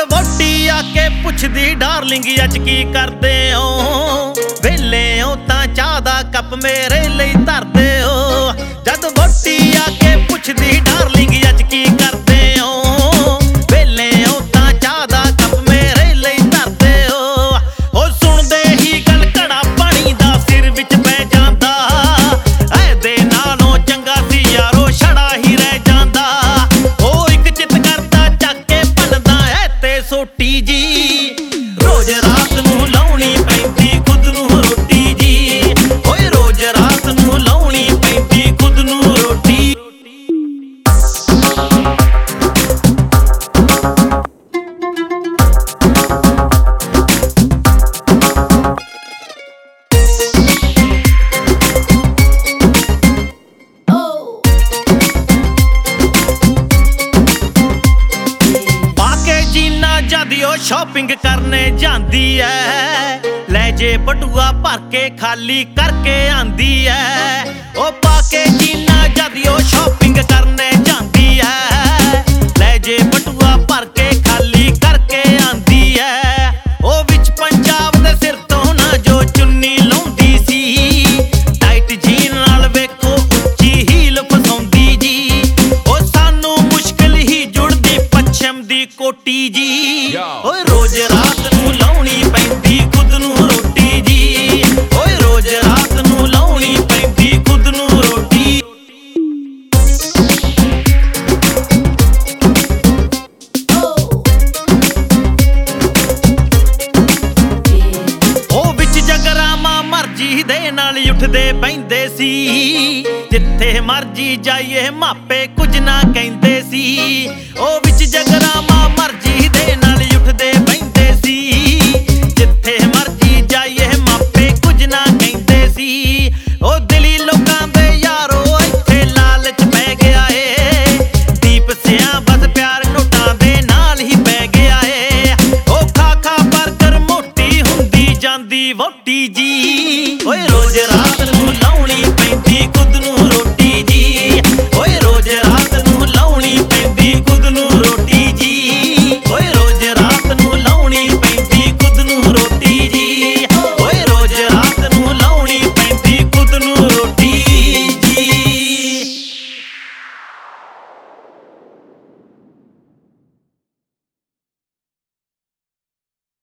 ਵੋਟੀ ਆ ਕੇ ਪੁੱਛਦੀ ਡਾਰਲਿੰਗ ਅੱਜ ਕੀ ਕਰਦੇ ਹੋ, ਵੇਲੇ ਹੋ ਤਾਂ ਚਾਹ ਦਾ ਕੱਪ ਮੇਰੇ ਲਈ ਧਰਦੇ ਹੋ। ਜਦ ਵੋਟੀ ਆ ਕੇ ਪੁੱਛਦੀ ਡਾਰਲਿੰਗ ਅੱਜ ਕੀ ਕਰਦੇ ਹੋ, ਵੇਲੇ ਹੋ ਤਾਂ ਚਾਹ ਦਾ ਕੱਪ ਮੇਰੇ ਲਈ ਧਰਦੇ ਹੋ। ਉਹ ਸੁਣਦੇ ਹੀ ਗੱਲ ਘੜਾ ਪਾਣੀ ਦਾ ਸਿਰ ਵਿੱਚ ਪੈ ਜਾਂਦਾ, ਇਹਦੇ ਨਾਲੋਂ ਚੰਗਾ ਸੀ ਯਾਰੋ ਛੜਾ ਹੀ ਰਹਿ ਜਾਂਦਾ। ਉਹ ਇੱਕ ਚਿੱਤ ਕਰਦਾ ਚੱਕ ਕੇ ਭੰਨਦਾ ਐ ਤੇ ਸੋਟੀ ਜੀ, ਰੋਜ਼ ਰਾਤ ਨੂੰ ਲਾਉਣੀ ਪੈਂਦੀ ਖੁਦ ਨੂੰ ਰੋਟੀ ਜੀ, ਓਏ ਰੋਜ਼ ਰਾਤ ਨੂੰ ਲਾਉਣੀ ਪੈਂਦੀ ਖੁਦ ਨੂੰ ਰੋਟੀ। ਉਹ ਸ਼ਾਪਿੰਗ ਕਰਨੇ ਜਾਂਦੀ ਐ, ਲੈ ਜੇ ਬਟੂਆ ਭਰ ਕੇ ਖਾਲੀ ਕਰਕੇ ਆਂਦੀ ਐ। ਉਹ ਪਾ ਕੇ ਜੀਨਾ ਜਦ ਉਹ ਸ਼ਾਪਿੰਗ ਕਰਨੇ ਜਾਂਦੀ ਐ, ਲੈ ਜੇ ਬਟੂਆ ਭਰ ਕੇ ਖਾਲੀ ਕਰਕੇ ਆਂਦੀ ਐ। ਉਹ ਵਿੱਚ ਪੰਜਾਬ ਦੇ ਸਿਰ ਤੋਂ ਨਾ ਜੋ ਚੁੰਨੀ ਲਾਉਂਦੀ ਸੀ, ਟਾਈਟ ਜੀਨ ਨਾਲ ਵੇਖੋ ਉੱਚੀ ਹੀਲ ਫਸਾਉਂਦੀ ਜੀ। ਉਹ ਸਾਨੂੰ ਮੁਸ਼ਕਿਲ ਹੀ ਜੁੜਦੀ ਪੱਛਮ ਦੀ ਕੋਟੀ ਜੀ, ਓਏ ਰੋਜ਼ ਰਾਤ ਨੂੰ ਲਾਉਣੀ ਪੈਂਦੀ ਖੁਦ ਨੂੰ ਰੋਟੀ ਜੀ, ਓਏ ਰੋਜ਼ ਰਾਤ ਨੂੰ ਲਾਉਣੀ ਪੈਂਦੀ ਖੁਦ ਨੂੰ ਰੋਟੀ। ਉਹ ਵਿੱਚ ਜਗਰਾਮਾ ਮਰਜੀ ਦੇ ਨਾਲ ਉੱਠਦੇ ਬਹਿੰਦੇ ਸੀ, ਜਿੱਥੇ ਮਰਜੀ ਜਾਈਏ ਮਾਪੇ ਕੁਝ ਨਾ ਕਹਿੰਦੇ ਸੀ। ਉਹ ਵਿੱਚ ਜਗਰਾਮਾ ਮਰਜੀ ਦੇ